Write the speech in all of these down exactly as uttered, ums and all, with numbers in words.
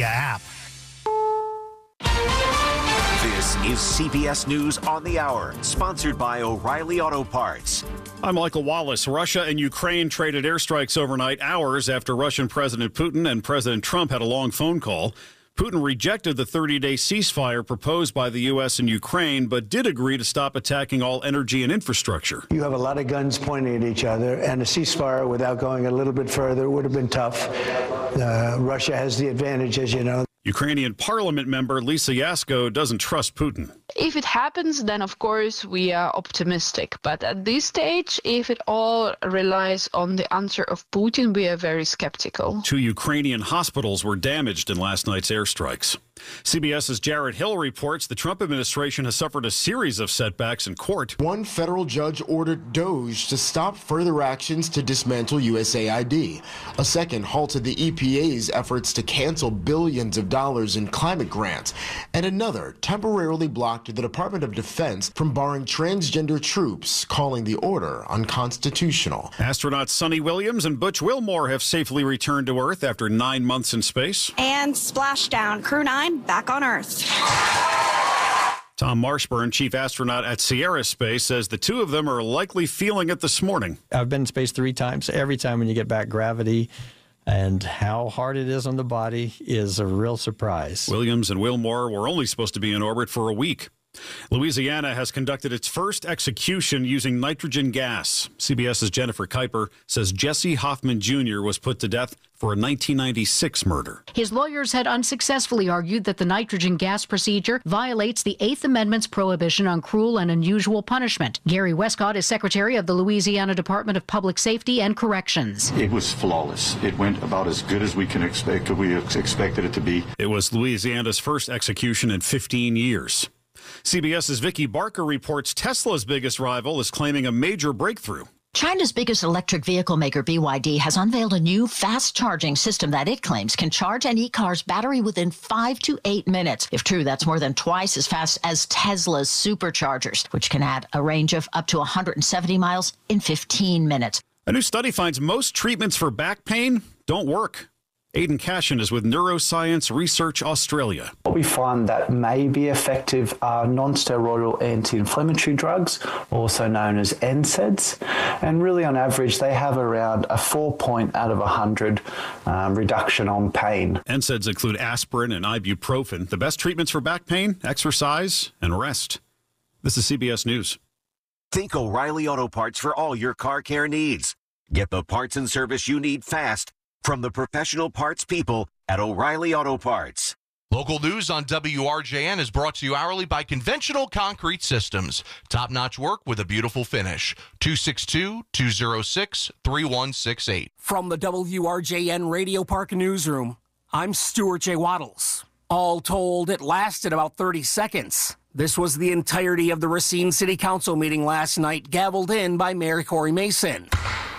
app. This is C B S News on the Hour, sponsored by O'Reilly Auto Parts. I'm Michael Wallace. Russia and Ukraine traded airstrikes overnight, hours after Russian President Putin and President Trump had a long phone call. Putin rejected the thirty-day ceasefire proposed by the U S and Ukraine, but did agree to stop attacking all energy and infrastructure. You have a lot of guns pointing at each other, and a ceasefire without going a little bit further would have been tough. Uh, Russia has the advantage, as you know. Ukrainian parliament member Lisa Yasko doesn't trust Putin. If it happens, then of course we are optimistic. But at this stage, if it all relies on the answer of Putin, we are very skeptical. Two Ukrainian hospitals were damaged in last night's airstrikes. CBS's Jared Hill reports the Trump administration has suffered a series of setbacks in court. One federal judge ordered DOGE to stop further actions to dismantle U S A I D. A second halted the E P A's efforts to cancel billions of dollars in climate grants. And another temporarily blocked the Department of Defense from barring transgender troops, calling the order unconstitutional. Astronauts Sunny Williams and Butch Wilmore have safely returned to Earth after nine months in space. And splashdown. Crew nine back on Earth. Tom Marshburn, chief astronaut at Sierra Space, says the two of them are likely feeling it this morning. I've been in space three times. Every time when you get back, gravity and how hard it is on the body is a real surprise. Williams and Wilmore were only supposed to be in orbit for a week. Louisiana has conducted its first execution using nitrogen gas. CBS's Jennifer Kuiper says Jesse Hoffman Junior was put to death for a nineteen ninety-six murder. His lawyers had unsuccessfully argued that the nitrogen gas procedure violates the Eighth Amendment's prohibition on cruel and unusual punishment. Gary Westcott is secretary of the Louisiana Department of Public Safety and Corrections. It was flawless. It went about as good as we can expect. We expected it to be. It was Louisiana's first execution in fifteen years. CBS's Vicki Barker reports Tesla's biggest rival is claiming a major breakthrough. China's biggest electric vehicle maker, B Y D, has unveiled a new fast-charging system that it claims can charge an e-car's battery within five to eight minutes. If true, that's more than twice as fast as Tesla's superchargers, which can add a range of up to one hundred seventy miles in fifteen minutes. A new study finds most treatments for back pain don't work. Aidan Cashin is with Neuroscience Research Australia. What we find that may be effective are non-steroidal anti-inflammatory drugs, also known as N SAIDs. And really, on average, they have around a four point out of one hundred um, reduction on pain. N SAIDs include aspirin and ibuprofen. The best treatments for back pain, exercise, and rest. This is C B S News. Think O'Reilly Auto Parts for all your car care needs. Get the parts and service you need fast from the professional parts people at O'Reilly Auto Parts. Local news on W R J N is brought to you hourly by Conventional Concrete Systems. Top-notch work with a beautiful finish. two six two, two oh six, three one six eight. From the W R J N Radio Park Newsroom, I'm Stuart J. Waddles. All told, it lasted about thirty seconds. This was the entirety of the Racine City Council meeting last night, gavelled in by Mayor Corey Mason.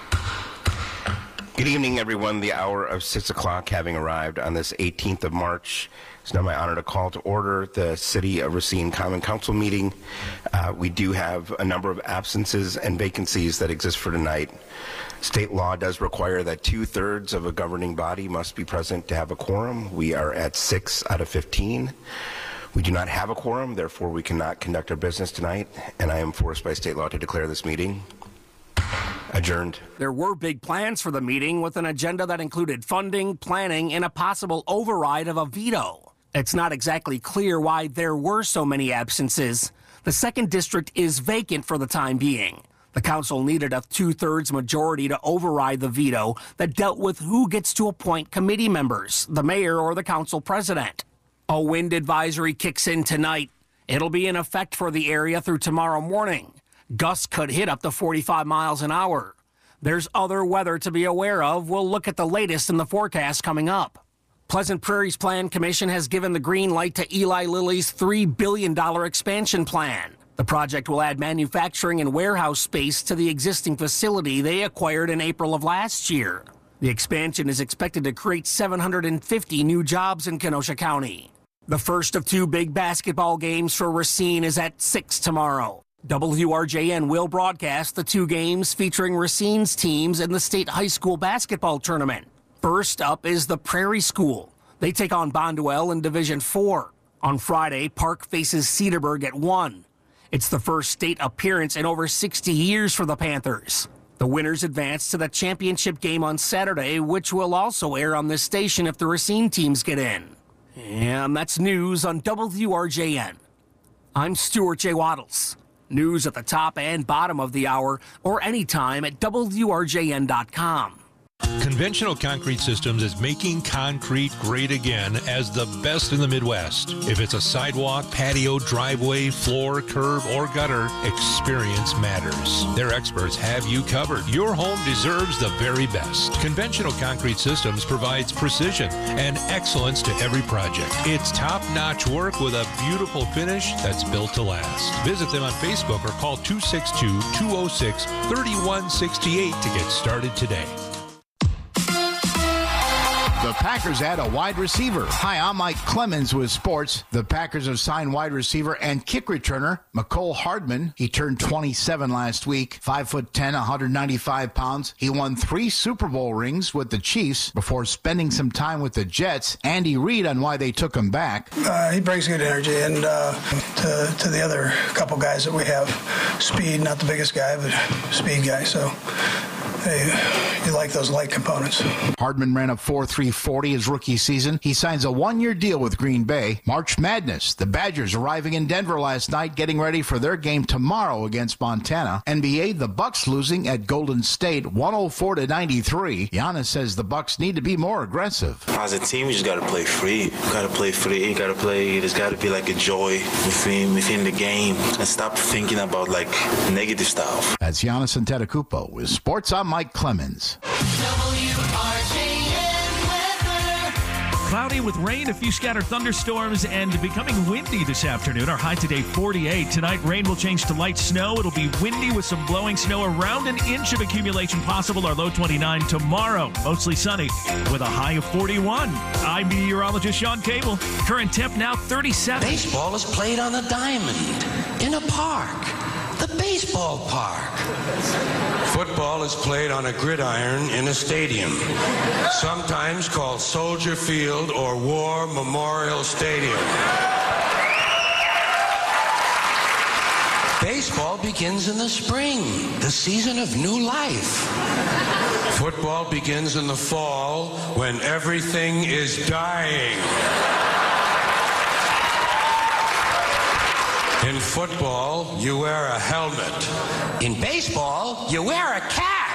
Good evening, everyone. The hour of six o'clock having arrived on this eighteenth of March. It's now my honor to call to order the City of Racine Common Council meeting. Uh, we do have a number of absences and vacancies that exist for tonight. State law does require that two-thirds of a governing body must be present to have a quorum. We are at six out of fifteen. We do not have a quorum, therefore we cannot conduct our business tonight, and I am forced by state law to declare this meeting adjourned. There were big plans for the meeting with an agenda that included funding, planning, and a possible override of a veto. It's not exactly clear why there were so many absences. The second district is vacant for the time being. The council needed a two-thirds majority to override the veto that dealt with who gets to appoint committee members, the mayor or the council president. A wind advisory kicks in tonight. It'll be in effect for the area through tomorrow morning. Gusts could hit up to forty-five miles an hour. There's other weather to be aware of. We'll look at the latest in the forecast coming up. Pleasant Prairie's Plan Commission has given the green light to Eli Lilly's three billion dollars expansion plan. The project will add manufacturing and warehouse space to the existing facility they acquired in April of last year. The expansion is expected to create seven hundred fifty new jobs in Kenosha County. The first of two big basketball games for Racine is at six tomorrow. W R J N will broadcast the two games featuring Racine's teams in the state high school basketball tournament. First up is the Prairie School. They take on Bonduelle in Division four. On Friday, Park faces Cedarburg at one. It's the first state appearance in over sixty years for the Panthers. The winners advance to the championship game on Saturday, which will also air on this station if the Racine teams get in. And that's news on W R J N. I'm Stuart J. Waddles. News at the top and bottom of the hour or anytime at W R J N dot com. Conventional Concrete Systems is making concrete great again as the best in the Midwest. If it's a sidewalk, patio, driveway, floor, curb, or gutter, experience matters. Their experts have you covered. Your home deserves the very best. Conventional Concrete Systems provides precision and excellence to every project. It's top-notch work with a beautiful finish that's built to last. Visit them on Facebook or call two six two, two oh six, three one six eight to get started today. The Packers add a wide receiver. Hi, I'm Mike Clemens with sports. The Packers have signed wide receiver and kick returner Mecole Hardman. He turned twenty-seven last week, five foot ten, one hundred ninety-five pounds. He won three Super Bowl rings with the Chiefs before spending some time with the Jets. Andy Reid on why they took him back. Uh, he brings good energy, and uh, to, to the other couple guys that we have, speed, not the biggest guy, but speed guy. So hey, you like those light components. Hardman ran a four three forty his rookie season. He signs a one-year deal with Green Bay. March Madness. The Badgers arriving in Denver last night, getting ready for their game tomorrow against Montana. N B A, the Bucks losing at Golden State, one oh four to ninety-three. Giannis says the Bucks need to be more aggressive. As a team, we just got to play free. You got to play free. You got to play. There's got to be like a joy within within the game, and stop thinking about like negative stuff. That's Giannis Antetokounmpo with Sports. I'm Mike Clemens. Cloudy with rain, a few scattered thunderstorms, and becoming windy this afternoon. Our high today, forty-eight. Tonight, rain will change to light snow. It'll be windy with some blowing snow, around an inch of accumulation possible. Our low twenty-nine tomorrow. Mostly sunny with a high of forty-one. I'm meteorologist Sean Cable. Current temp now thirty-seven. Baseball is played on the diamond, in a park, the baseball park. Football is played on a gridiron in a stadium, sometimes called Soldier Field or War Memorial Stadium. Baseball begins in the spring, the season of new life. Football begins in the fall when everything is dying. In football, you wear a helmet. In baseball, you wear a cap.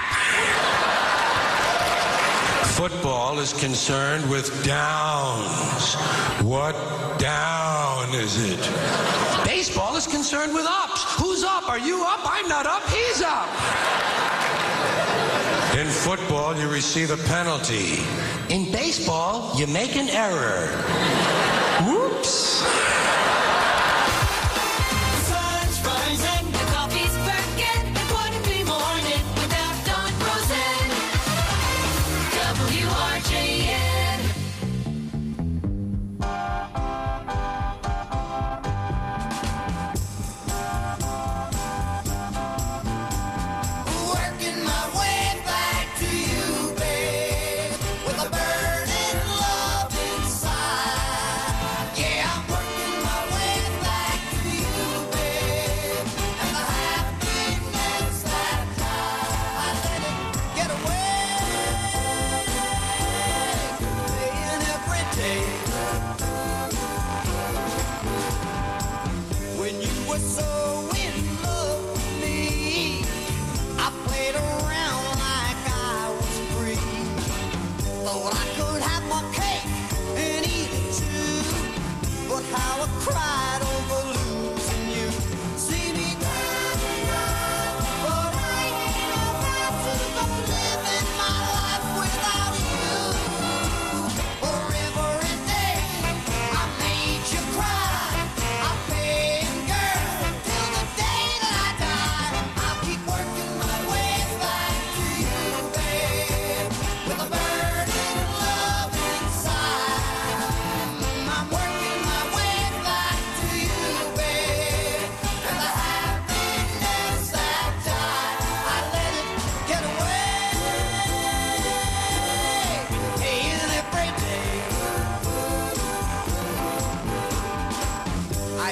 Football is concerned with downs. What down is it? Baseball is concerned with ups. Who's up? Are you up? I'm not up. He's up. In football, you receive a penalty. In baseball, you make an error. Whoops. Yeah.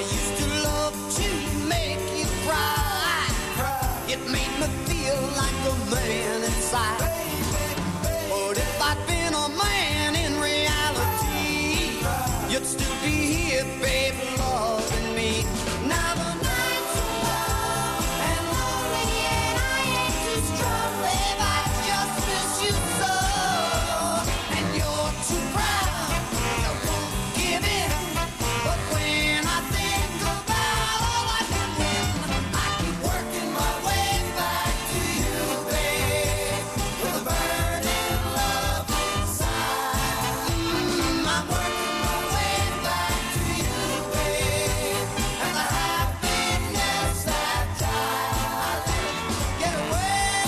used to love to make you cry. It made me feel like a man inside. But if I'd been a man in reality, you'd still be here, baby, loving me. Now the nights are long and lonely, and I ain't too strong, babe. I just miss you so. And you're too proud, you won't give in. But when I think about all I've been in, I keep working my way back to you, babe, with a burning love inside. Mm, I'm working my way back to you, babe, and the happiness that I get away,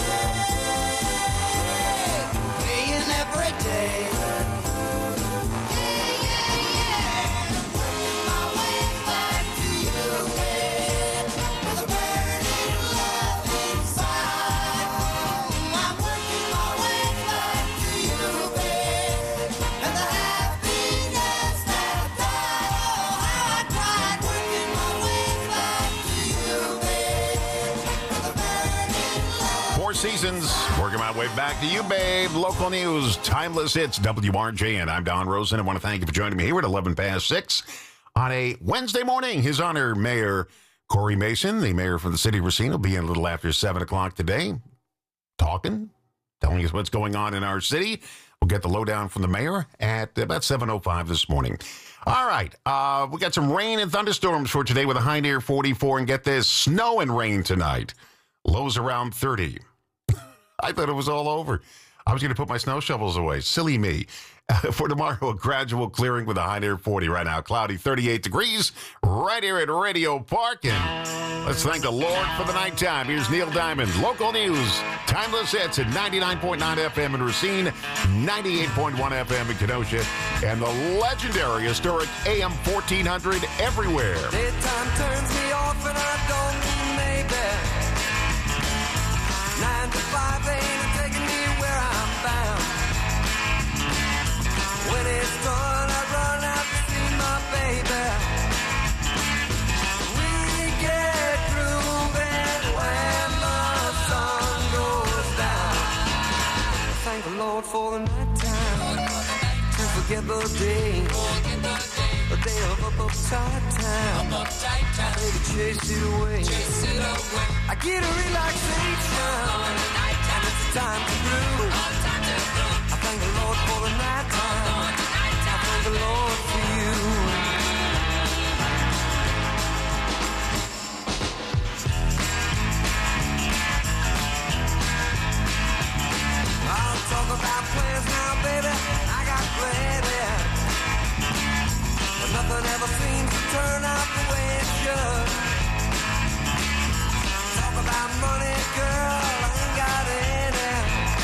playing every day. Yeah, yeah, yeah. Working my way back to you, babe, with a burning love inside. I'm working my way back to you, babe, and the happiness that died. Oh, how I cried, working my way back to you, babe, with a burning love. Four seasons, working my way back to you, babe. Local news, timeless hits, W R J N. I'm Don Rosen. I want to thank you for joining me here at eleven past six on a Wednesday morning. His Honor, Mayor Corey Mason, the mayor for the city of Racine, will be in a little after seven o'clock today, talking, telling us what's going on in our city. We'll get the lowdown from the mayor at about seven oh five this morning. All right, uh, we got some rain and thunderstorms for today with a high near forty-four, and get this, snow and rain tonight. Lows around thirty. I thought it was all over. I was going to put my snow shovels away. Silly me. Uh, for tomorrow, a gradual clearing with a high near forty. Right now, cloudy, thirty-eight degrees, right here at Radio Park. And let's thank the Lord for the nighttime. Here's Neil Diamond. Local news, timeless hits at ninety-nine point nine F M in Racine, ninety-eight point one F M in Kenosha, and the legendary historic A M fourteen hundred everywhere. Daytime turns me off and I don't mean maybe. Nine to five ain't taking me where I'm bound. When it's done, I run out to see my baby. We get grooving when the sun goes down. Thank the Lord for the nighttime, to forget the day, the day of up upside down. Baby, chase it away. I get a relaxation, and it's time to groove. I thank the Lord for the nighttime. I thank the Lord for you. I'll talk about plans now, baby. I got plenty, but nothing ever seems to turn out the way it should. Talk about money, girl, I ain't got any.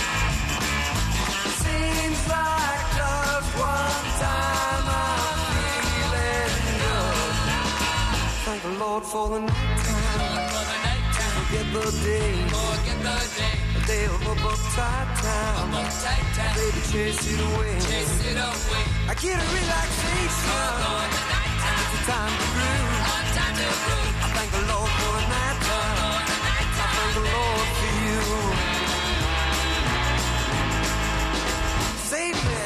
Seems like just one time I'm feeling good. Thank the Lord for the nighttime, to forget the day, the day of up upside down. Baby, chase it away. I get a relaxation, and it's a time to groove. I thank the Lord for the nighttime. I thank the Lord for you. Save me.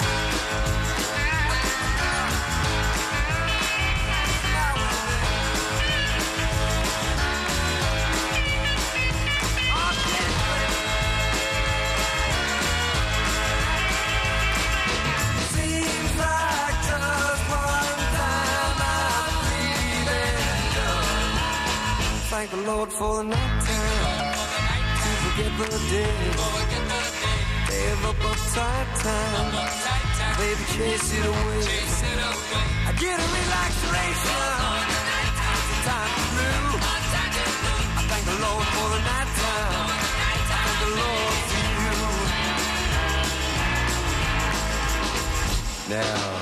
Seems like just one time I'm feeling good. Thank the Lord for the nighttime, to forget the day, day of up upside down. Baby, chase it away. I get a relaxation, it's a time to groove. I thank the Lord for the nighttime. I thank the Lord for you. Now.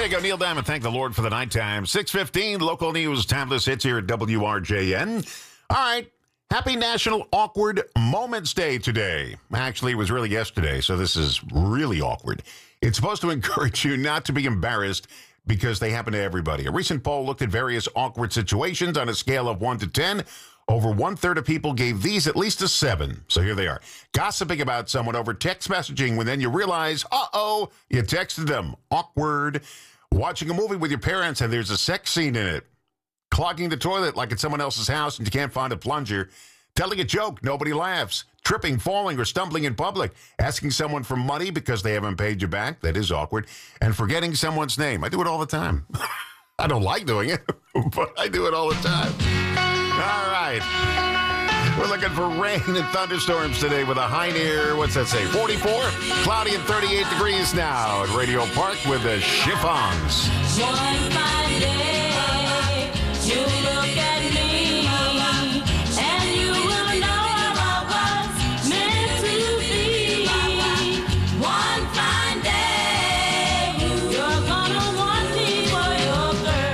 There you go, Neil Diamond. Thank the Lord for the nighttime. six fifteen, local news, timeless hits here at W R J N. All right. Happy National Awkward Moments Day today. Actually, it was really yesterday, so this is really awkward. It's supposed to encourage you not to be embarrassed because they happen to everybody. A recent poll looked at various awkward situations on a scale of one to ten. Over one-third of people gave these at least a seven. So here they are. Gossiping about someone over text messaging when then you realize, uh-oh, you texted them. Awkward. Watching a movie with your parents and there's a sex scene in it. Clogging the toilet like it's someone else's house and you can't find a plunger. Telling a joke, nobody laughs. Tripping, falling, or stumbling in public. Asking someone for money because they haven't paid you back. That is awkward. And forgetting someone's name. I do it all the time. I don't like doing it, but I do it all the time. All right. We're looking for rain and thunderstorms today with a high near, what's that say, forty-four? Cloudy and thirty-eight degrees now at Radio Park with the Chiffons. One fine day, you look at me, and you will know I was meant to be. One fine day, you're gonna want me for your girl.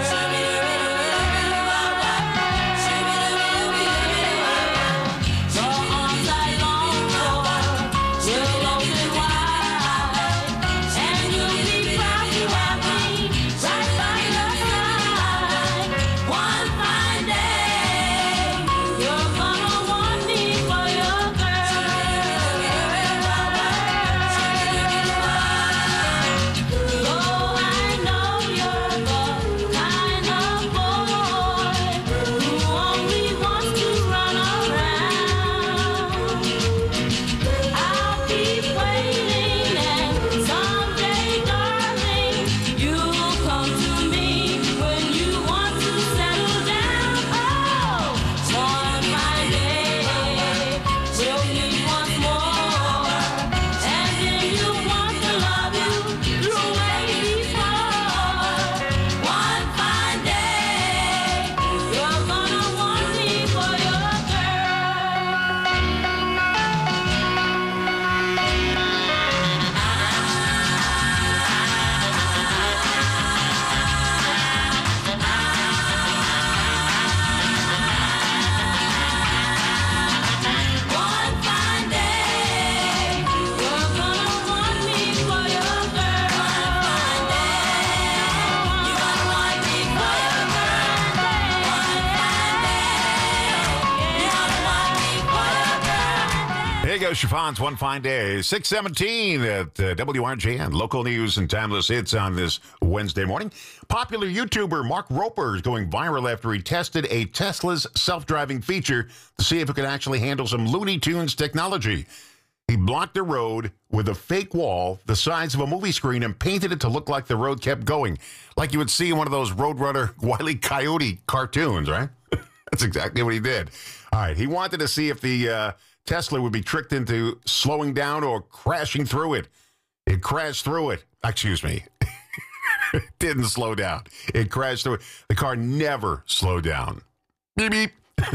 Your arms I long for will open wide, and you'll be proud to have me right by your side. One fine day, you're gonna want me for your girl. Oh, I know you're the kind of boy who only wants to run around. I'll keep waiting, and someday, darling, you'll come to me when you want to settle down. Oh, one fine day, we'll meet once more, and then you'll want to love you the way before. One fine day, you're gonna want me for your One fine day, you're gonna want me for your girl. One fine day, you're gonna want me for your girl. One fine day, you're gonna want me for your girl. There you go, Chiffons, One Fine Day. six seventeen at uh, W R J N. Local news and timeless hits on this Wednesday morning. Popular YouTuber Mark Roper is going viral after he tested a Tesla's self-driving feature to see if it could actually handle some Looney Tunes technology. He blocked the road with a fake wall the size of a movie screen and painted it to look like the road kept going, like you would see in one of those Roadrunner Wile E. Coyote cartoons, right? That's exactly what he did. All right, he wanted to see if the uh, Tesla would be tricked into slowing down or crashing through it. It crashed through it. Excuse me. It didn't slow down. It crashed through it. The car never slowed down. Beep, beep.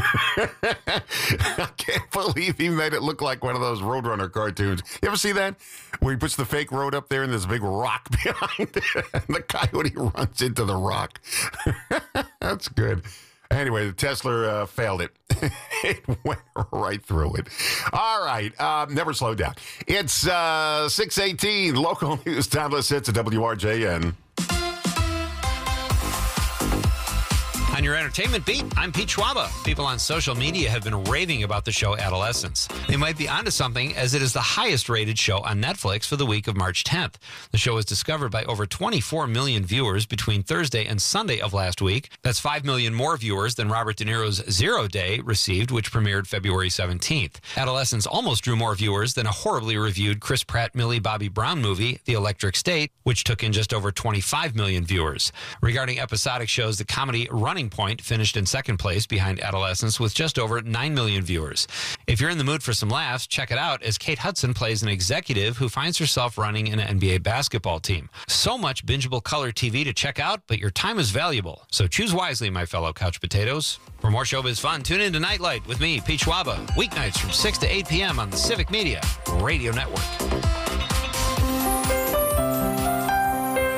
I can't believe he made it look like one of those Roadrunner cartoons. You ever see that? Where he puts the fake road up there and there's a big rock behind it, and the coyote runs into the rock. That's good. Anyway, the Tesla uh, failed it. It went right through it. All right. Um, never slowed down. It's uh, six eighteen. Local news, timeless hits at W R J N. On your entertainment beat, I'm Pete Schwaba. People on social media have been raving about the show Adolescence. They might be onto something, as it is the highest rated show on Netflix for the week of March tenth. The show was discovered by over twenty-four million viewers between Thursday and Sunday of last week. That's five million more viewers than Robert De Niro's Zero Day received, which premiered February seventeenth. Adolescence almost drew more viewers than a horribly reviewed Chris Pratt, Millie Bobby Brown movie, The Electric State, which took in just over twenty-five million viewers. Regarding episodic shows, the comedy Running Point finished in second place behind Adolescence with just over nine million viewers. If you're in the mood for some laughs, check it out as Kate Hudson plays an executive who finds herself running an N B A basketball team. So much bingeable color T V to check out, but your time is valuable. So choose wisely, my fellow couch potatoes. For more showbiz fun, tune in to Nightlight with me, Pete Schwaba, weeknights from six to eight p.m. on the Civic Media Radio Network.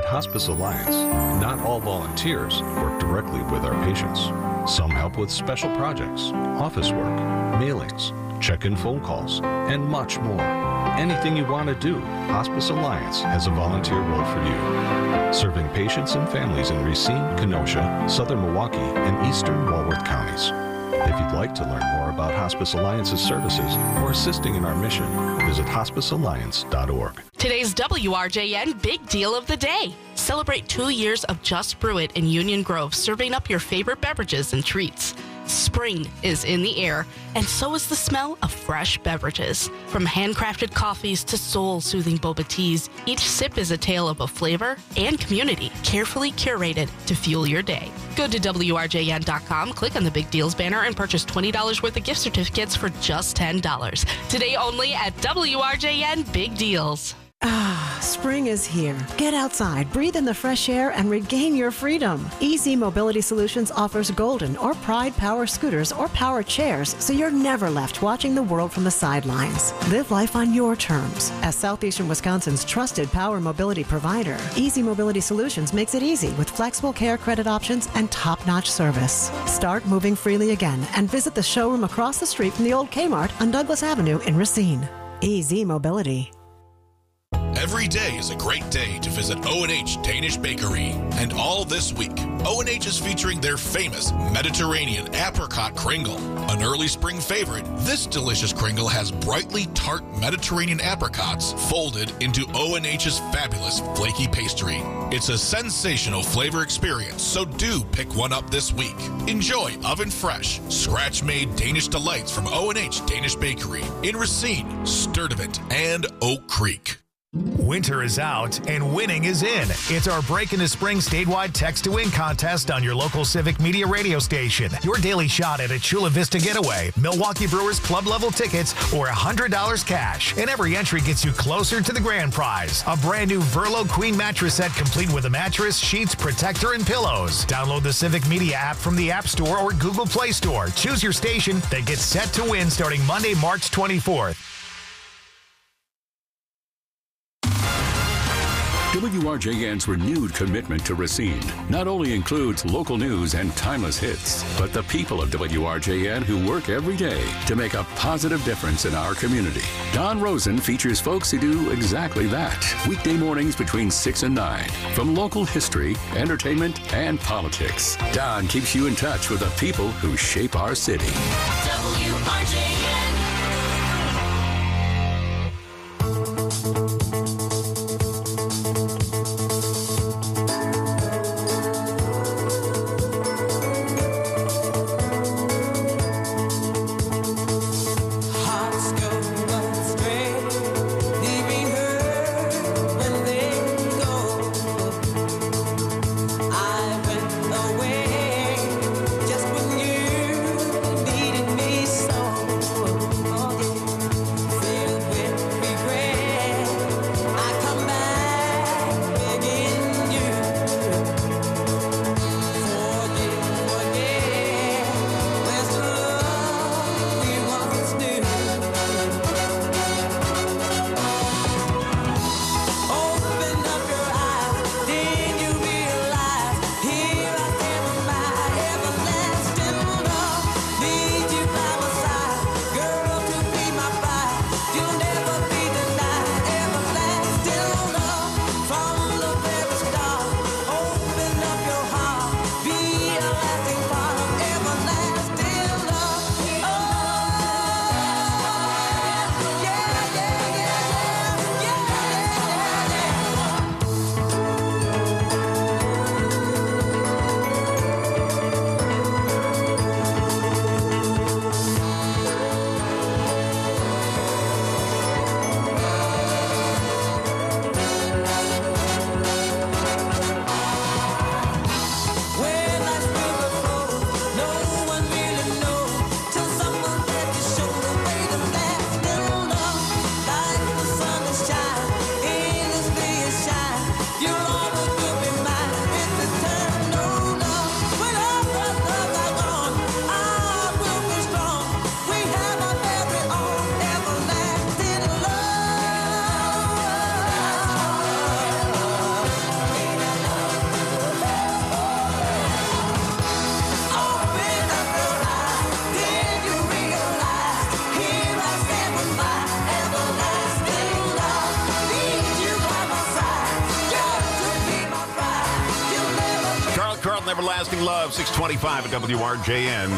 Hospice Alliance, not all volunteers work directly with our patients. Some help with special projects, office work, mailings, check-in phone calls, and much more. Anything you want to do, Hospice Alliance has a volunteer role for you. Serving patients and families in Racine, Kenosha, Southern Milwaukee, and Eastern Walworth counties. If you'd like to learn more about Hospice Alliance's services or assisting in our mission, visit hospice alliance dot org. Today's W R J N Big Deal of the Day. Celebrate two years of Just Brew It in Union Grove, serving up your favorite beverages and treats. Spring is in the air, and so is the smell of fresh beverages. From handcrafted coffees to soul-soothing boba teas, each sip is a tale of a flavor and community, carefully curated to fuel your day. Go to W R J N dot com, click on the Big Deals banner, and purchase twenty dollars worth of gift certificates for just ten dollars. Today only at W R J N Big Deals. Ah, spring is here. Get outside, breathe in the fresh air, and regain your freedom. Easy Mobility Solutions offers Golden or Pride power scooters or power chairs, so you're never left watching the world from the sidelines. Live life on your terms. As Southeastern Wisconsin's trusted power mobility provider, Easy Mobility Solutions makes it easy with flexible care credit options and top-notch service. Start moving freely again and visit the showroom across the street from the old Kmart on Douglas Avenue in Racine. Easy Mobility. Every day is a great day to visit O and H Danish Bakery. And all this week, O and H is featuring their famous Mediterranean apricot kringle. An early spring favorite, this delicious kringle has brightly tart Mediterranean apricots folded into O and H's fabulous flaky pastry. It's a sensational flavor experience, so do pick one up this week. Enjoy oven-fresh, scratch-made Danish delights from O and H Danish Bakery in Racine, Sturtevant, and Oak Creek. Winter is out and winning is in. It's our Break into Spring statewide text to win contest on your local Civic Media radio station. Your daily shot at a Chula Vista getaway, Milwaukee Brewers club level tickets, or one hundred dollars cash. And every entry gets you closer to the grand prize. A brand new Verlo Queen mattress set complete with a mattress, sheets, protector, and pillows. Download the Civic Media app from the App Store or Google Play Store. Choose your station, then get set to win starting Monday, March twenty-fourth. W R J N's renewed commitment to Racine not only includes local news and timeless hits, but the people of W R J N who work every day to make a positive difference in our community. Don Rosen features folks who do exactly that. Weekday mornings between six and nine. From local history, entertainment, and politics, Don keeps you in touch with the people who shape our city. W R J N. Just when you needed World and Everlasting Love, six twenty-five at W R J N.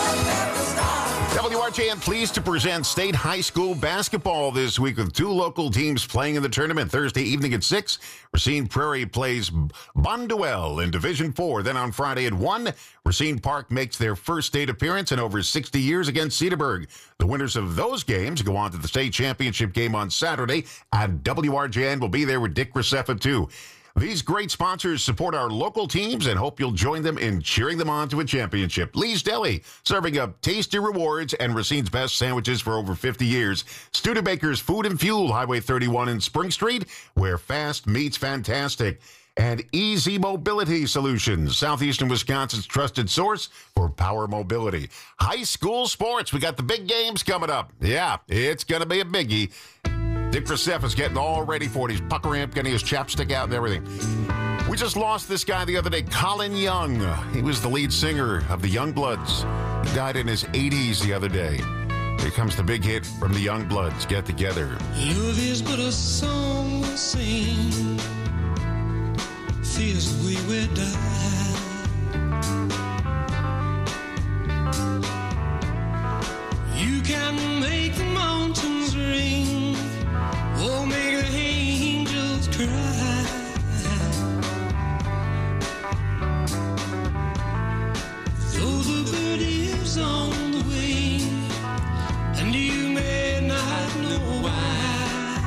W R J N pleased to present state high school basketball this week with two local teams playing in the tournament. Thursday evening at six, Racine Prairie plays Bonduelle in Division four. Then on Friday at one, Racine Park makes their first state appearance in over sixty years against Cedarburg. The winners of those games go on to the state championship game on Saturday, and W R J N will be there with Dick Graceffa, too. These great sponsors support our local teams and hope you'll join them in cheering them on to a championship. Lee's Deli, serving up tasty rewards and Racine's best sandwiches for over fifty years. Studebaker's Food and Fuel, Highway thirty-one in Spring Street, where fast meets fantastic. And Easy Mobility Solutions, Southeastern Wisconsin's trusted source for power mobility. High school sports, we got the big games coming up. Yeah, it's going to be a biggie. Dick Graceffa's getting all ready for it. He's puckering up, getting his chapstick out and everything. We just lost this guy the other day, Colin Young. He was the lead singer of the Youngbloods. He died in his eighties the other day. Here comes the big hit from the Youngbloods, Get Together. Love is but a song we sing, feels the way we die. You can make the mountains ring, or make the angels cry. Though the bird is on the wing, and you may not know why.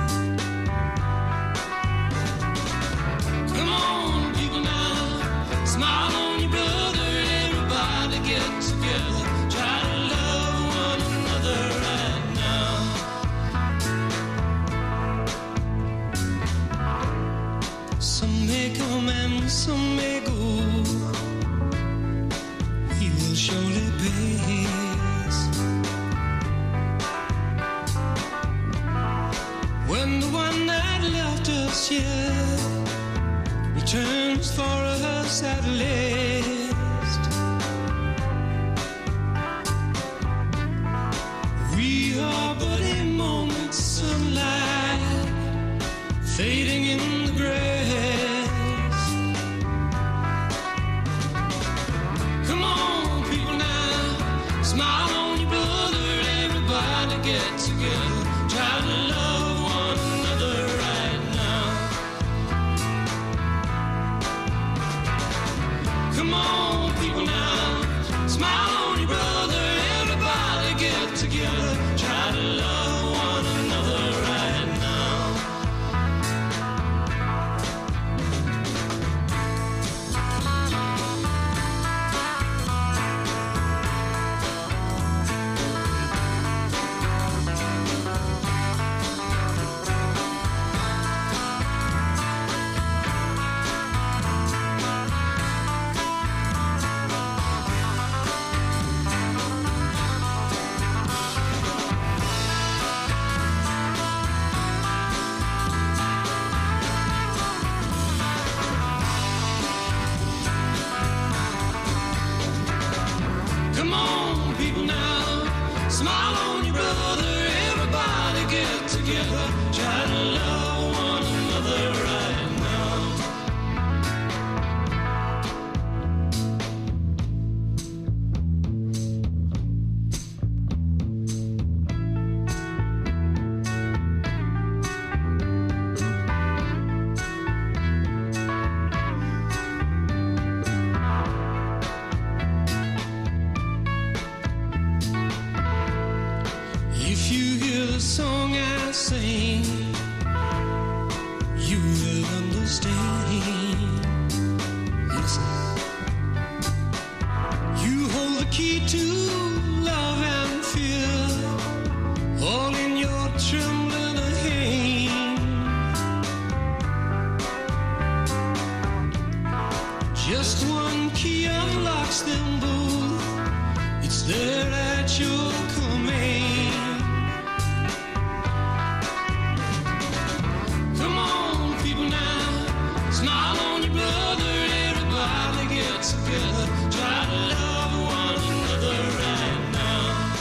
Come on, people now, smile on your brother, everybody get together, try to love one another right now. Some may come and some may go, we will surely pass. When the one that left us here returns for us at last, we are but a moment's sunlight fading in the grass. Come on, people now, smile on your brother, everybody get together, try to love one another right now. Come on, people now, smile on your brother, everybody get together, try to love one another right now. Come on, people now, smile on your brother, everybody get together, try to love one another right now. If you hear the song I sing, you will understand. Listen. You hold the key to love and fear, all in your trembling hand. Just one key unlocks them both. It's there at your command. Come on, people now, smile on your brother, everybody get together, try to love one another right now.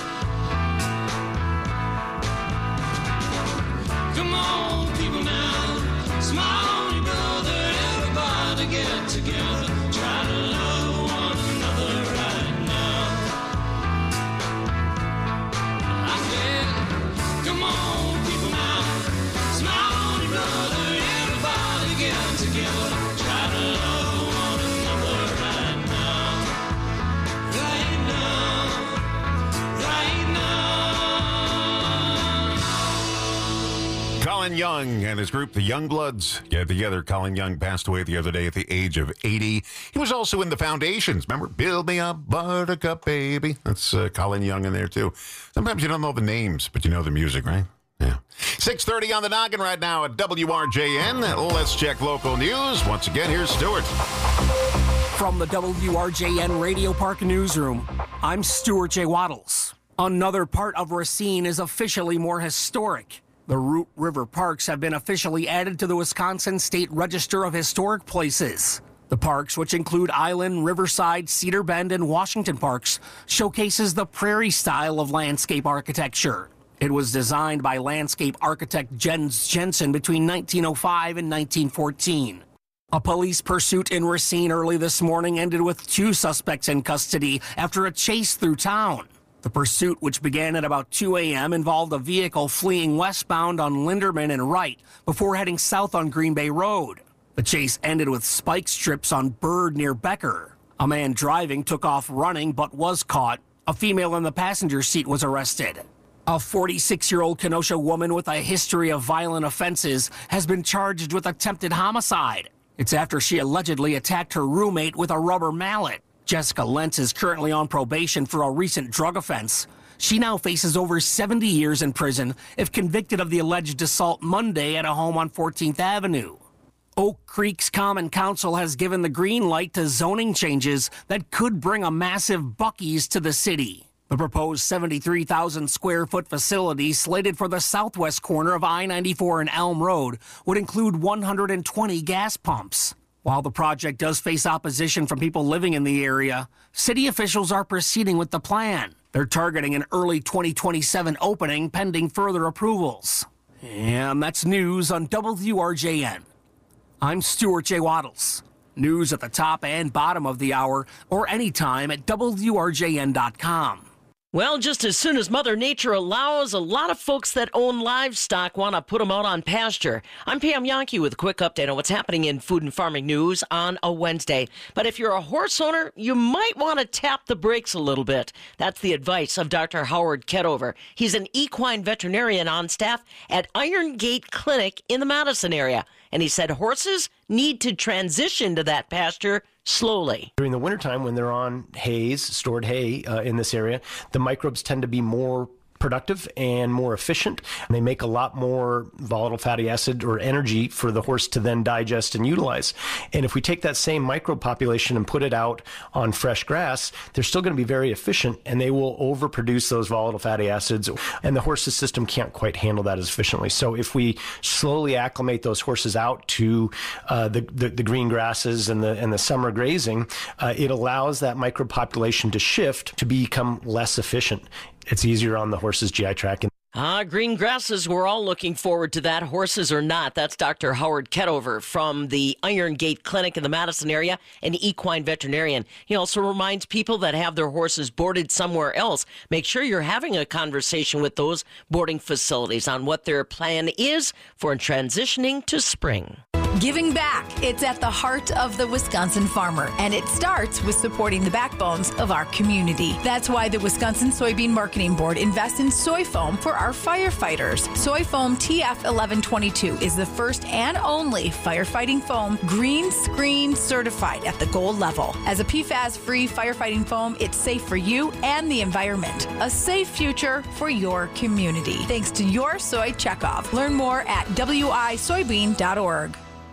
Come on, people now, smile on your brother, everybody get together, try to love together. Try to love one another right now. Right now. Right now. Colin Young and his group, the Youngbloods, get together. Colin Young passed away the other day at the age of eighty. He was also in the Foundations. Remember, Build Me Up, Buttercup Baby? That's uh, Colin Young in there, too. Sometimes you don't know the names, but you know the music, right? Yeah. six thirty on the noggin right now at W R J N. Let's check local news. Once again, here's Stuart. From the W R J N Radio Park Newsroom, I'm Stuart J. Waddles. Another part of Racine is officially more historic. The Root River Parks have been officially added to the Wisconsin State Register of Historic Places. The parks, which include Island, Riverside, Cedar Bend, and Washington Parks, showcases the prairie style of landscape architecture. It was designed by landscape architect Jens Jensen between nineteen oh five and nineteen fourteen. A police pursuit in Racine early this morning ended with two suspects in custody after a chase through town. The pursuit, which began at about two a.m., involved a vehicle fleeing westbound on Linderman and Wright before heading south on Green Bay Road. The chase ended with spike strips on Bird near Becker. A man driving took off running but was caught. A female in the passenger seat was arrested. A forty-six-year-old Kenosha woman with a history of violent offenses has been charged with attempted homicide. It's after she allegedly attacked her roommate with a rubber mallet. Jessica Lentz is currently on probation for a recent drug offense. She now faces over seventy years in prison if convicted of the alleged assault Monday at a home on fourteenth Avenue. Oak Creek's Common Council has given the green light to zoning changes that could bring a massive Buc-ee's to the city. The proposed seventy-three thousand square foot facility slated for the southwest corner of I ninety-four and Elm Road would include one hundred twenty gas pumps. While the project does face opposition from people living in the area, city officials are proceeding with the plan. They're targeting an early twenty twenty-seven opening pending further approvals. And that's news on W R J N. I'm Stuart J. Waddles. News at the top and bottom of the hour or anytime at W R J N dot com. Well, just as soon as Mother Nature allows, a lot of folks that own livestock want to put them out on pasture. I'm Pam Yankee with a quick update on what's happening in food and farming news on a Wednesday. But if you're a horse owner, you might want to tap the brakes a little bit. That's the advice of Doctor Howard Ketover. He's an equine veterinarian on staff at Iron Gate Clinic in the Madison area. And he said horses need to transition to that pasture slowly. During the wintertime, when they're on hays, stored hay uh, in this area, the microbes tend to be more productive and more efficient. And they make a lot more volatile fatty acid or energy for the horse to then digest and utilize. And if we take that same microbe population and put it out on fresh grass, they're still going to be very efficient and they will overproduce those volatile fatty acids. And the horse's system can't quite handle that as efficiently. So if we slowly acclimate those horses out to uh, the, the, the green grasses and the, and the summer grazing, uh, it allows that microbe population to shift to become less efficient. It's easier on the horse's G I tract. Ah, green grasses, we're all looking forward to that, horses or not. That's Doctor Howard Ketover from the Iron Gate Clinic in the Madison area, an equine veterinarian. He also reminds people that have their horses boarded somewhere else, make sure you're having a conversation with those boarding facilities on what their plan is for transitioning to spring. Giving back. It's at the heart of the Wisconsin farmer, and it starts with supporting the backbones of our community. That's why the Wisconsin Soybean Marketing Board invests in soy foam for our firefighters. Soy foam T F eleven twenty-two is the first and only firefighting foam green screen certified at the gold level. As a P FAS-free firefighting foam, it's safe for you and the environment. A safe future for your community. Thanks to your soy checkoff. Learn more at W I soybean dot org.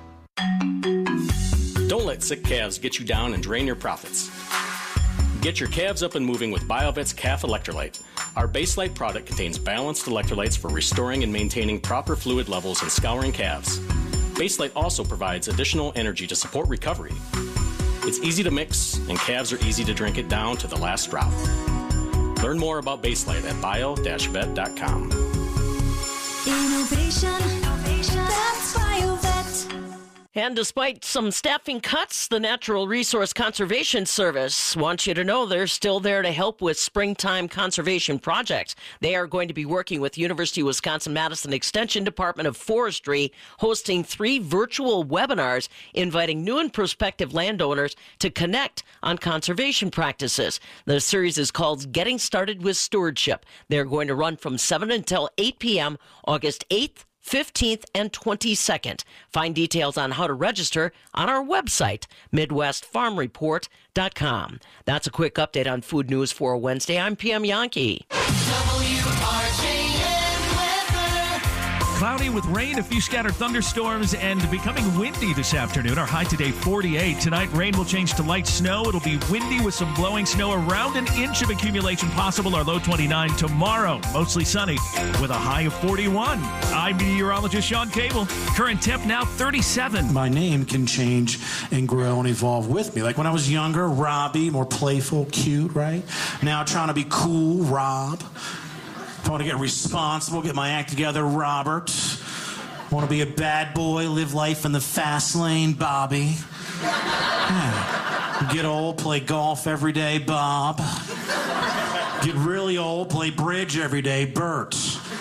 Don't let sick calves get you down and drain your profits. Get your calves up and moving with BioVet's Calf Electrolyte. Our Baselite product contains balanced electrolytes for restoring and maintaining proper fluid levels and scouring calves. Baselite also provides additional energy to support recovery. It's easy to mix, and calves are easy to drink it down to the last drop. Learn more about Baselite at bio dash vet dot com. Innovation, Innovation. That's BioVet. And despite some staffing cuts, the Natural Resource Conservation Service wants you to know they're still there to help with springtime conservation projects. They are going to be working with University of Wisconsin-Madison Extension Department of Forestry, hosting three virtual webinars inviting new and prospective landowners to connect on conservation practices. The series is called Getting Started with Stewardship. They're going to run from seven until eight p.m. August eighth, fifteenth, and twenty-second. Find details on how to register on our website, midwest farm report dot com. That's a quick update on food news for a Wednesday. I'm P M Yankee. W R J N weather. Cloudy with rain, a few scattered thunderstorms, and becoming windy this afternoon. Our high today, forty-eight. Tonight, rain will change to light snow. It'll be windy with some blowing snow, around an inch of accumulation possible. Our low twenty-nine. Tomorrow, mostly sunny with a high of forty-one. I'm meteorologist Sean Cable. Current temp now thirty-seven. My name can change and grow and evolve with me. Like when I was younger, Robbie, more playful, cute, right? Now trying to be cool, Rob. I want to get responsible, get my act together, Robert. I want to be a bad boy, live life in the fast lane, Bobby. Yeah. Get old, play golf every day, Bob. Get really old, play bridge every day, Bert.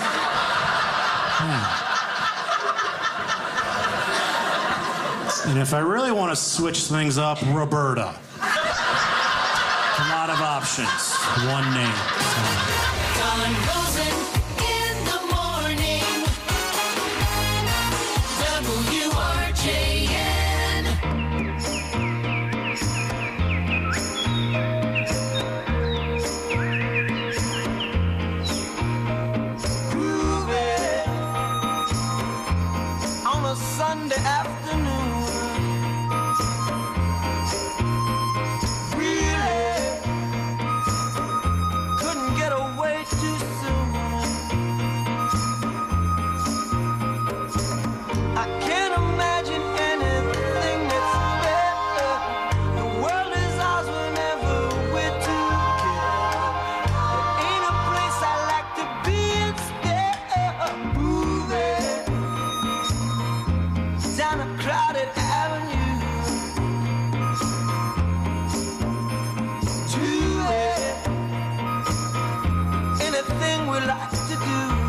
Yeah. And if I really want to switch things up, Roberta. A lot of options. One name. Don Rosen in the morning. W R J N. Groovy on a Sunday afternoon. Really couldn't get away too soon. I can't imagine anything that's better. The world is ours whenever we're together. There ain't a place I like to be instead of moving down a crowded avenue to it. Anything we like to do.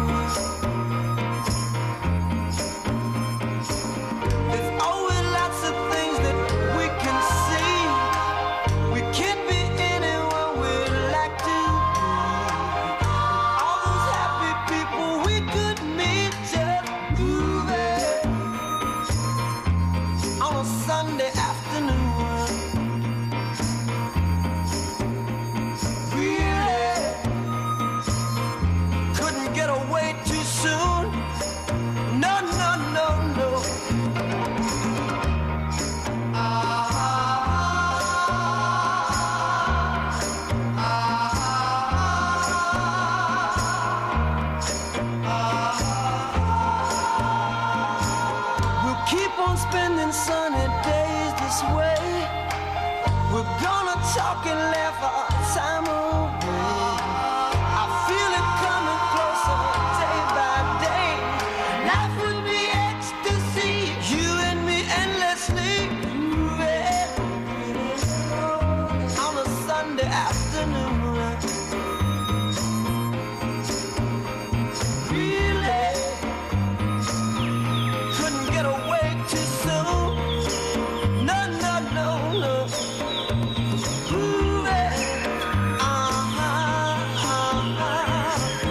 There's always lots of things that we can see. We can be anyone we'd like to be. All those happy people we could meet just moving on a Sunday afternoon. Really couldn't get away too soon. No, no, no, no. We'll keep on spending sunny days this way. We're gonna talk and laugh our time away. I feel it coming closer day by day. Life would be ecstasy, you and me endlessly moving on a Sunday afternoon. Really couldn't get away too soon. No, no, no, no. Moving, uh-huh, uh-huh,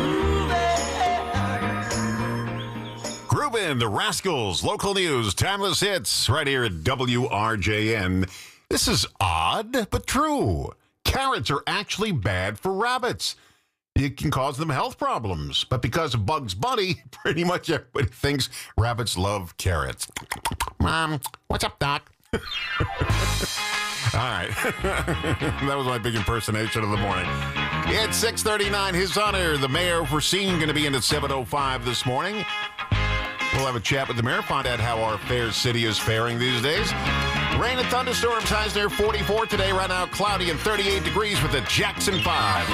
moving. Groovin', the Rascals, local news, timeless hits, right here at W R J N. This is odd, but true. Carrots are actually bad for rabbits. It can cause them health problems, but because of Bugs Bunny, pretty much everybody thinks rabbits love carrots. Mom, what's up, Doc? All right. That was my big impersonation of the morning. It's six thirty-nine. His Honor, the mayor of Racine, going to be in at seven oh five this morning. We'll have a chat with the mayor, find out how our fair city is faring these days. Rain and thunderstorms, highs near forty-four today. Right now, cloudy and thirty-eight degrees with the Jackson five.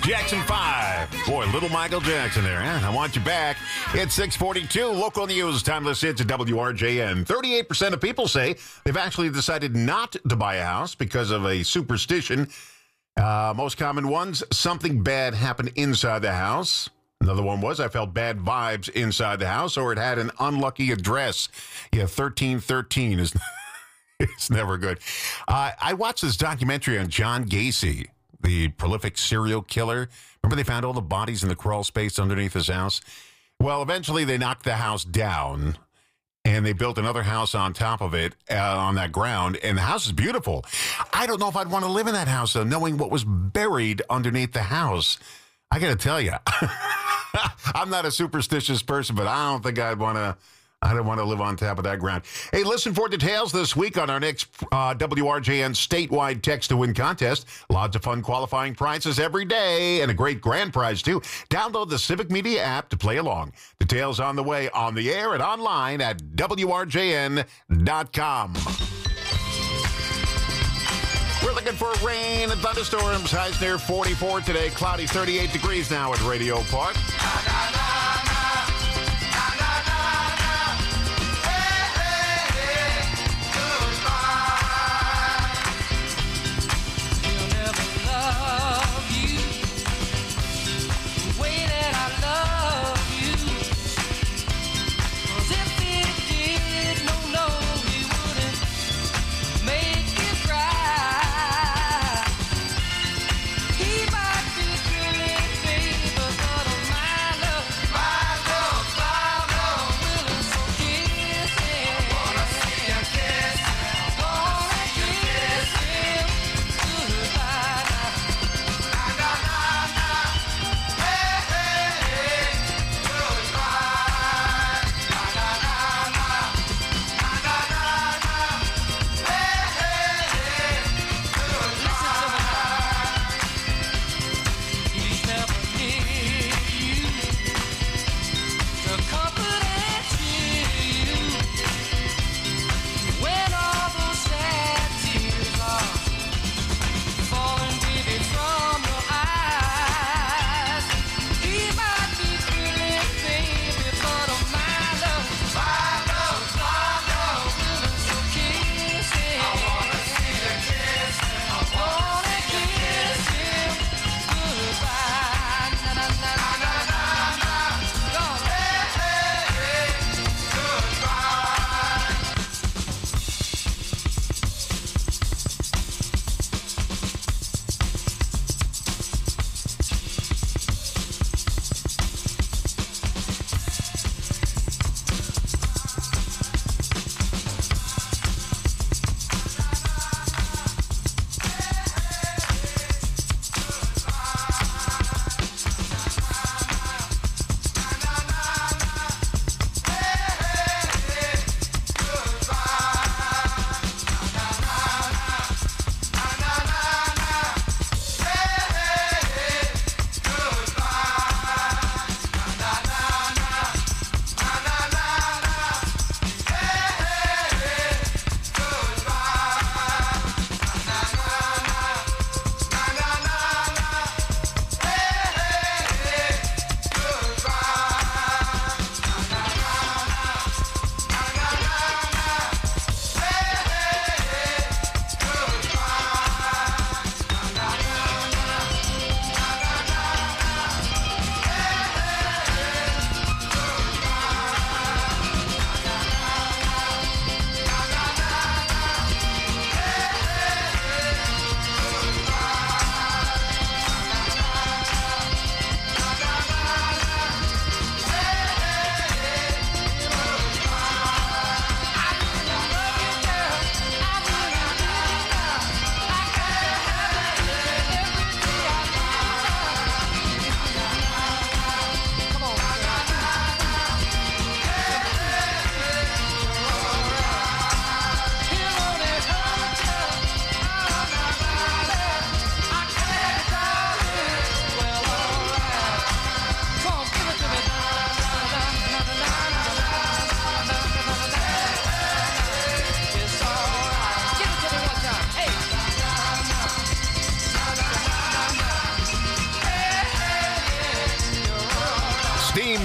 Jackson five. Boy, little Michael Jackson there, huh? I want you back. It's six forty-two. Local news, timeless hits at W R J N. thirty-eight percent of people say they've actually decided not to buy a house because of a superstition. Uh, most common ones, something bad happened inside the house. Another one was, I felt bad vibes inside the house, or it had an unlucky address. Yeah, thirteen thirteen is it's never good. Uh, I watched this documentary on John Gacy, the prolific serial killer. Remember they found all the bodies in the crawl space underneath his house? Well, eventually they knocked the house down, and they built another house on top of it, uh, on that ground, and the house is beautiful. I don't know if I'd want to live in that house, though, knowing what was buried underneath the house. I got to tell you, I'm not a superstitious person, but I don't think I'd want to. I don't want to live on top of that ground. Hey, listen for details this week on our next uh, W R J N statewide text to win contest. Lots of fun qualifying prizes every day and a great grand prize, too. Download the Civic Media app to play along. Details on the way on the air and online at W R J N dot com. We're looking for rain and thunderstorms. Highs near forty-four today. Cloudy, thirty-eight degrees now at Radio Park.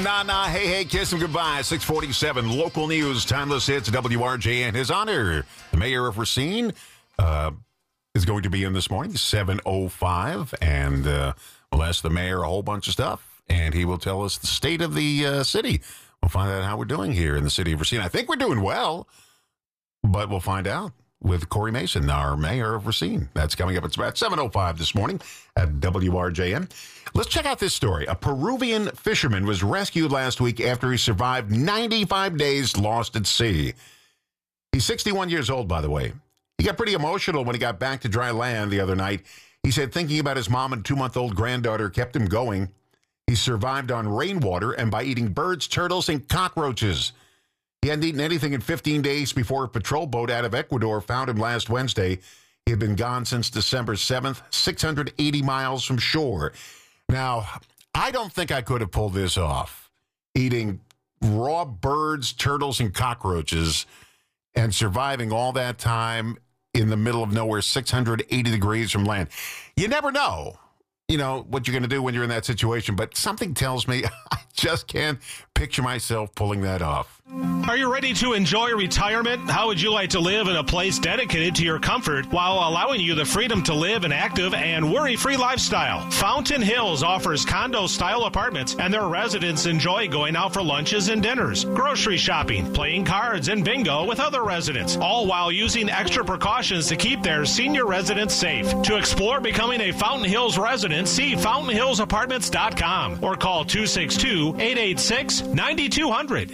Nah, nah, hey, hey, kiss him goodbye. six forty-seven, local news, timeless hits, W R J N. His honor, the mayor of Racine, uh, is going to be in this morning, seven oh five, and uh, we'll ask the mayor a whole bunch of stuff, and he will tell us the state of the uh, city. We'll find out how we're doing here in the city of Racine. I think we're doing well, but we'll find out with Corey Mason, our mayor of Racine. That's coming up. It's about seven oh five this morning at W R J N. Let's check out this story. A Peruvian fisherman was rescued last week after he survived ninety-five days lost at sea. He's sixty-one years old, by the way. He got pretty emotional when he got back to dry land the other night. He said thinking about his mom and two-month-old granddaughter kept him going. He survived on rainwater and by eating birds, turtles, and cockroaches. He hadn't eaten anything in fifteen days before a patrol boat out of Ecuador found him last Wednesday. He had been gone since December seventh, six hundred eighty miles from shore. Now, I don't think I could have pulled this off, eating raw birds, turtles, and cockroaches and surviving all that time in the middle of nowhere, six hundred eighty degrees from land. You never know, you know, what you're going to do when you're in that situation, but something tells me I just can't picture myself pulling that off. Are you ready to enjoy retirement? How would you like to live in a place dedicated to your comfort while allowing you the freedom to live an active and worry-free lifestyle? Fountain Hills offers condo-style apartments, and their residents enjoy going out for lunches and dinners, grocery shopping, playing cards, and bingo with other residents, all while using extra precautions to keep their senior residents safe. To explore becoming a Fountain Hills resident, see fountain hills apartments dot com or call two six two, eight eight six, nine two zero zero.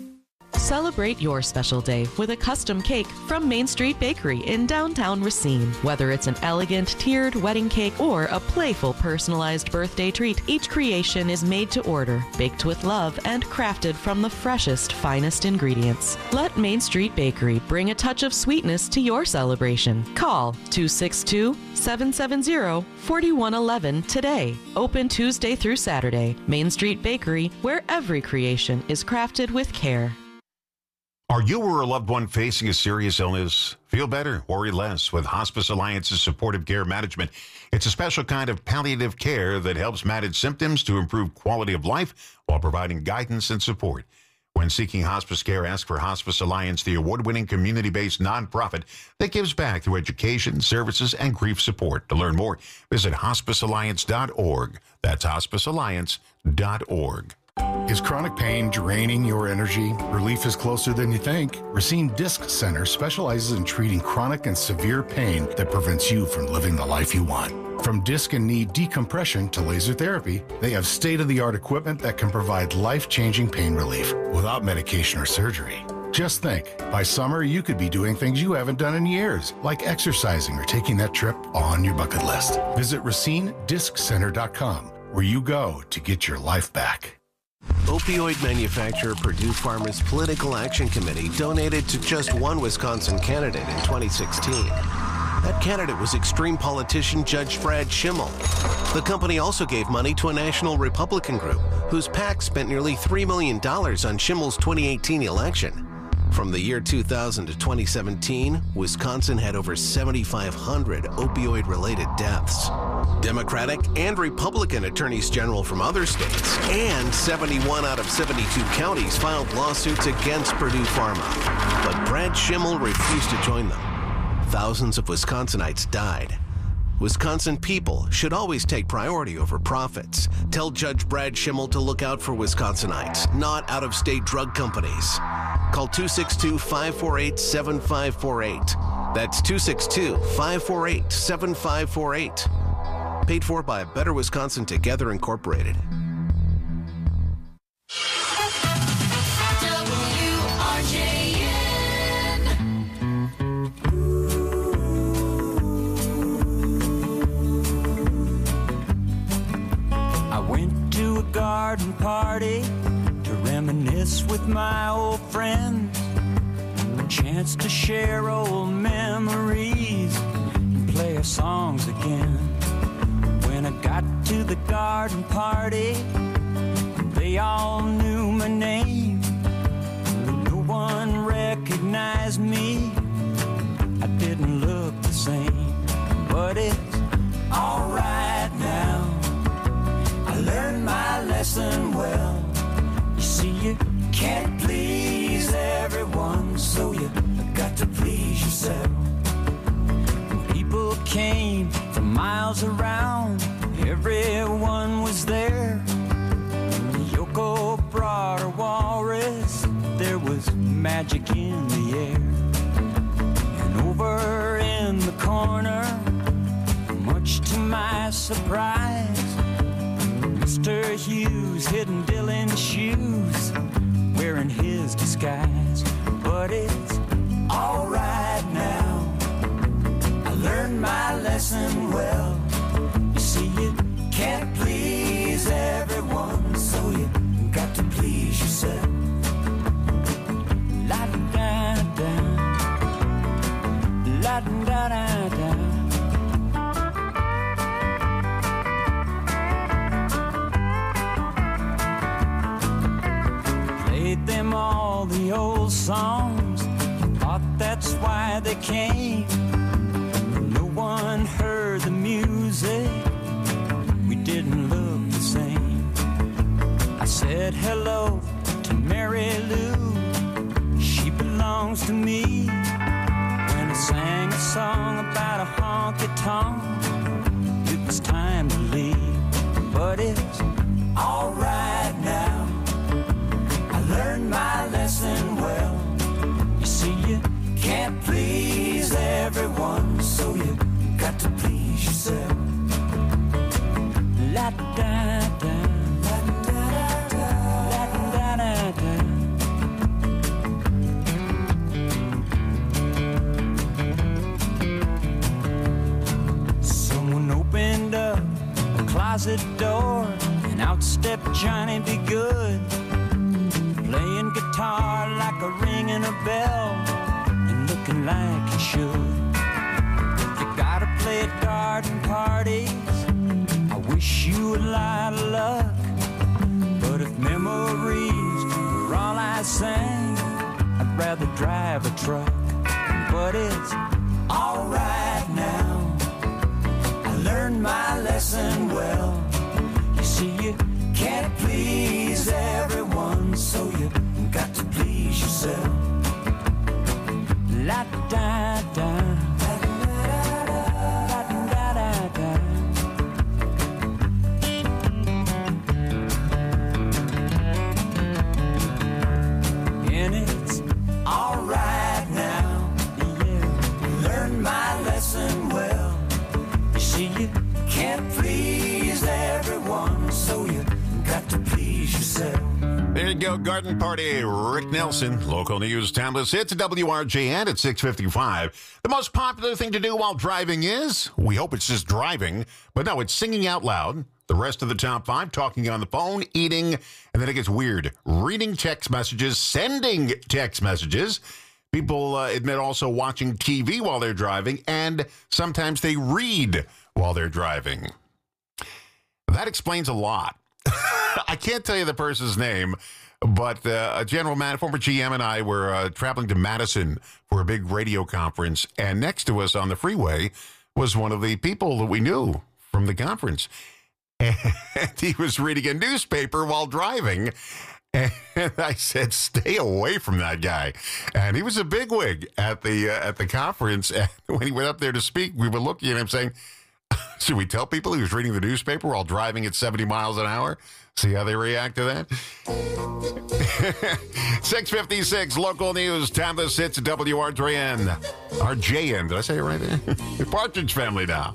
Celebrate your special day with a custom cake from Main Street Bakery in downtown Racine. Whether it's an elegant tiered wedding cake or a playful personalized birthday treat, each creation is made to order, baked with love, and crafted from the freshest, finest ingredients. Let Main Street Bakery bring a touch of sweetness to your celebration. Call two six two, seven seven zero, four one one one today. Open Tuesday through Saturday. Main Street Bakery, where every creation is crafted with care. Are you or a loved one facing a serious illness? Feel better, worry less with Hospice Alliance's supportive care management. It's a special kind of palliative care that helps manage symptoms to improve quality of life while providing guidance and support. When seeking hospice care, ask for Hospice Alliance, the award-winning community-based nonprofit that gives back through education, services, and grief support. To learn more, visit hospice alliance dot org. That's hospice alliance dot org. Is chronic pain draining your energy? Relief is closer than you think. Racine Disc Center specializes in treating chronic and severe pain that prevents you from living the life you want. From disc and knee decompression to laser therapy, they have state-of-the-art equipment that can provide life-changing pain relief without medication or surgery. Just think, by summer you could be doing things you haven't done in years, like exercising or taking that trip on your bucket list. Visit racine disc center dot com, where you go to get your life back. Opioid manufacturer Purdue Pharma's Political Action Committee donated to just one Wisconsin candidate in twenty sixteen. That candidate was extreme politician Judge Brad Schimmel. The company also gave money to a national Republican group whose PAC spent nearly three million dollars on Schimmel's twenty eighteen election. From the year two thousand to twenty seventeen, Wisconsin had over seventy-five hundred opioid-related deaths. Democratic and Republican attorneys general from other states and seventy-one out of seventy-two counties filed lawsuits against Purdue Pharma. But Brad Schimmel refused to join them. Thousands of Wisconsinites died. Wisconsin people should always take priority over profits. Tell Judge Brad Schimmel to look out for Wisconsinites, not out-of-state drug companies. Call two six two, five four eight, seven five four eight. That's two six two, five four eight, seven five four eight. Paid for by Better Wisconsin Together Incorporated. W R J N. I went to a garden party to reminisce with my old friends. A chance to share old memories and play our songs again. When I got to the garden party, they all knew my name, but no one recognized me. I didn't look the same, but it's alright now. I learned my lesson well. was there. Yoko brought her walrus. There was magic in the air. And over in the corner, much to my surprise, Mister Hughes hidden Dylan's shoes, wearing his disguise. But it's all right now. I learned my lesson well. You see, you can't please everyone, so you got to please yourself. La da da, la da da da. Played them all the old songs, thought that's why they came. No one heard the music, we didn't look the same. I said hello to Mary Lou, she belongs to me. When I sang a song about a honky-tonk, it was time to leave. But it's all right now, I learned my lesson well. You see, you can't please everyone, so you got to please yourself. La da da, la da da, la da da da. Someone opened up a closet door, and out stepped Johnny B. Good, playing guitar like a ringing a bell, and looking like he should. You gotta play at garden parties, I wish you a lot of luck. But if memories were all I sang, I'd rather drive a truck. But it's all right now, I learned my lesson well. You see, you can't please everyone, so you got to please yourself. La da da, la da da, la da da da. And it's all right now, yeah, learned my lesson well. You see, you can't please everyone, so you got to please yourself. There you go, Garden Party, Rick Nelson. Local news, timeless hits at W R J N at six fifty-five. The most popular thing to do while driving is, we hope it's just driving, but no, it's singing out loud. The rest of the top five, talking on the phone, eating, and then it gets weird. Reading text messages, sending text messages. People uh, admit also watching T V while they're driving, and sometimes they read while they're driving. That explains a lot. I can't tell you the person's name, but uh, a general man, former G M, and I were uh, traveling to Madison for a big radio conference, and next to us on the freeway was one of the people that we knew from the conference. And he was reading a newspaper while driving, and I said, "Stay away from that guy." And he was a bigwig at the uh, at the conference, and when he went up there to speak, we were looking at him saying, should we tell people he was reading the newspaper while driving at seventy miles an hour? See how they react to that? six fifty-six, local news, timeless hits at W R J N. R J N, did I say it right there? The Partridge Family now.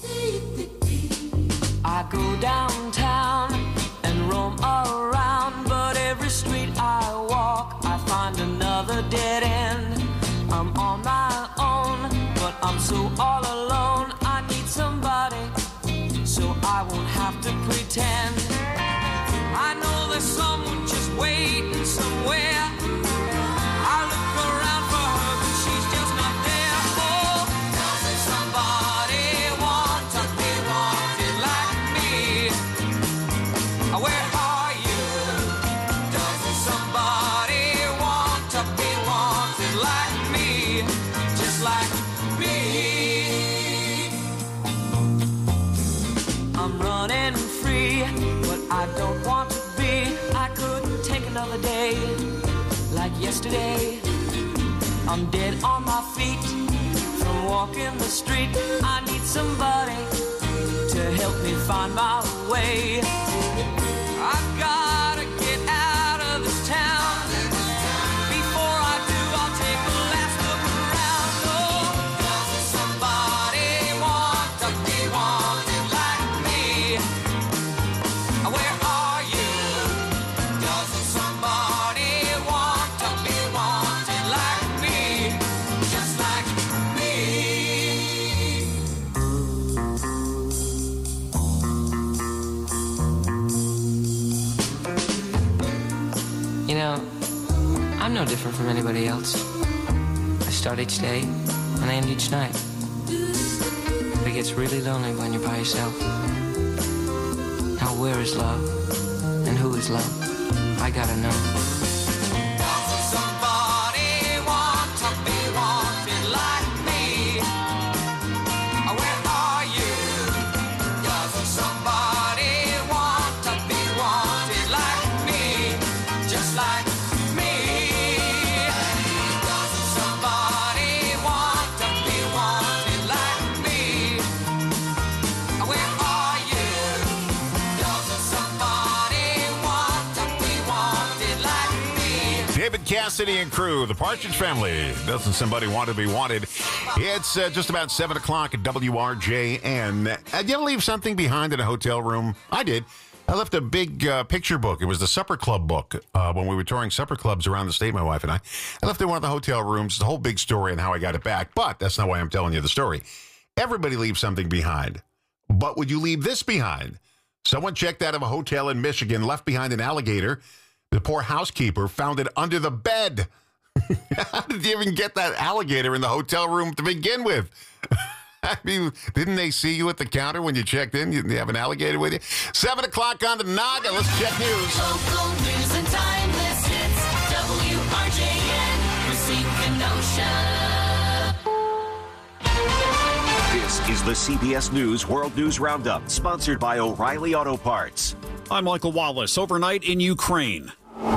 I go downtown and roam around, but every street I walk, I find another dead end. I'm on my own, but I'm so all alone. I need somebody, so I won't have to pretend. I know there's someone just waiting somewhere. I look around for her, but she's just not there. Oh, does somebody want to be wanted like me? Where are you? Does somebody want to be wanted like me? Just like me. I'm running free, but I don't want to be. I couldn't take another day like yesterday. I'm dead on my feet from walking the street. I need somebody to help me find my way. I'm no different from anybody else. I start each day and I end each night. But it gets really lonely when you're by yourself. Now where is love? And who is love? I gotta know. Somebody want to be wanted like me. Where are you? Doesn't somebody want to be wanted like me? Just like me. Doesn't somebody want to be wanted like me? Where are you? Doesn't somebody want to be wanted like me? David Cassidy and crew, the Partridge Family. Doesn't somebody want to be wanted? It's uh, just about seven o'clock at W R J N. Uh, did you ever leave something behind in a hotel room? I did. I left a big uh, picture book. It was the Supper Club book uh, when we were touring supper clubs around the state, my wife and I. I left it in one of the hotel rooms. The whole big story on how I got it back. But that's not why I'm telling you the story. Everybody leaves something behind. But would you leave this behind? Someone checked out of a hotel in Michigan, left behind an alligator. The poor housekeeper found it under the bed. How did you even get that alligator in the hotel room to begin with? I mean, didn't they see you at the counter when you checked in? You have an alligator with you? Seven o'clock on the Naga. Let's check news. Local news and timeless hits. W R J N, Racine Kenosha. This is the C B S News World News Roundup, sponsored by O'Reilly Auto Parts. I'm Michael Wallace. Overnight in Ukraine.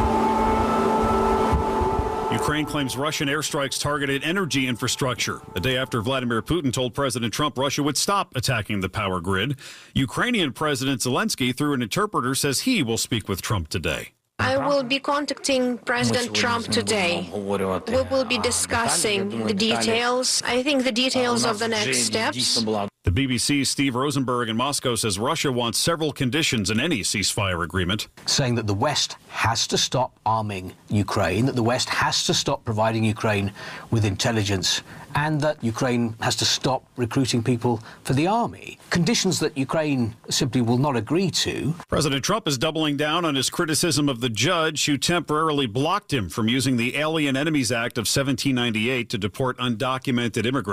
Ukraine claims Russian airstrikes targeted energy infrastructure. The day after Vladimir Putin told President Trump Russia would stop attacking the power grid, Ukrainian President Zelensky, through an interpreter, says he will speak with Trump today. I will be contacting President Trump today. We will be discussing the details. I think the details of the next steps. The B B C's Steve Rosenberg in Moscow says Russia wants several conditions in any ceasefire agreement. Saying that the West has to stop arming Ukraine, that the West has to stop providing Ukraine with intelligence, and that Ukraine has to stop recruiting people for the army. Conditions that Ukraine simply will not agree to. President Trump is doubling down on his criticism of the judge who temporarily blocked him from using the Alien Enemies Act of seventeen ninety-eight to deport undocumented immigrants.